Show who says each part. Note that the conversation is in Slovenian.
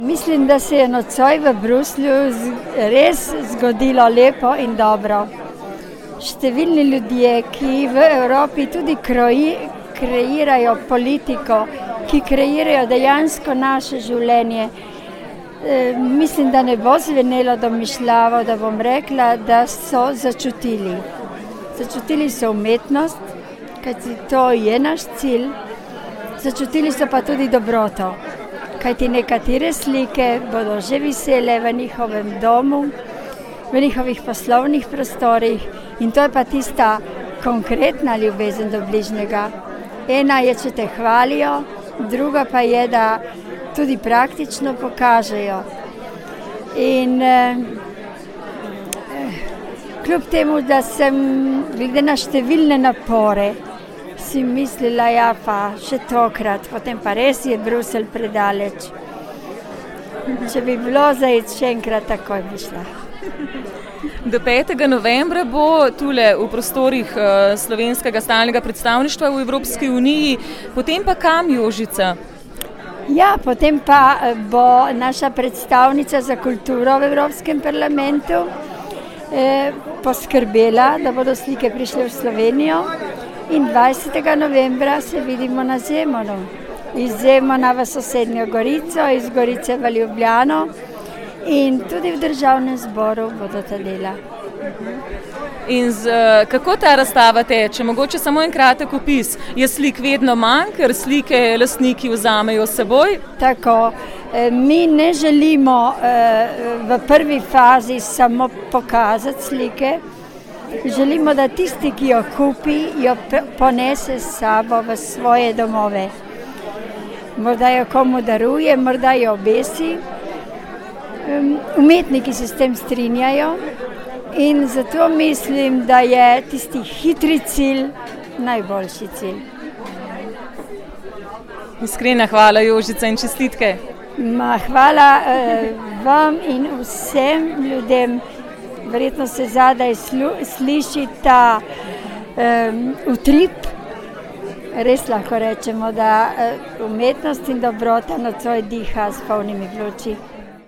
Speaker 1: Mislim, da se je nocoj v Bruslju res zgodilo lepo in dobro. Številni ljudje, ki v Evropi tudi kreirajo politiko, ki kreirajo dejansko naše življenje, mislim, da ne bo zvenelo domišljavo, da bom rekla, da so začutili. Začutili so umetnost, kajti to je naš cilj, začutili so pa tudi dobroto, kajti nekatere slike bodo že visele v njihovem domu, v njihovih poslovnih prostorih in to je pa tista konkretna ljubezen do bližnjega. Ena je, če te hvalijo, druga pa je, da tudi praktično pokažejo. In kljub temu, da sem glede na številne napore, si mislila, ja pa še tokrat, potem pa res je Bruselj predaleč. Če bi bilo zdaj še enkrat, takoj bi šla.
Speaker 2: Do 5. novembra bo tule v prostorih slovenskega stalnega predstavništva v Evropski uniji, potem pa kam, Jožica?
Speaker 1: Ja, potem pa bo naša predstavnica za kulturo v Evropskem parlamentu poskrbela, da bodo slike prišle v Slovenijo in 20. novembra se vidimo na Zemonu. Iz Zemona v sosednjo Gorico, iz Gorice v Ljubljano in tudi v Državnem zboru bodo ta dela.
Speaker 2: In kako ta razstava teče? Mogoče samo en kratek opis. Je slik vedno manj, ker slike lastniki vzamejo s seboj?
Speaker 1: Tako. Mi ne želimo v prvi fazi samo pokazati slike. Želimo, da tisti, ki jo kupi, jo ponese s sabo v svoje domove. Morda jo komu daruje, morda jo obesi. Umetniki se s tem strinjajo. In zato mislim, da je tisti hitri cilj najboljši cilj.
Speaker 2: Iskrena hvala, Jožica, in čestitke.
Speaker 1: Hvala vam in vsem ljudem. Verjetno se zadaj sliši ta utrip. Res lahko rečemo, da umetnost in dobrota nocoj diha s polnimi pljuči.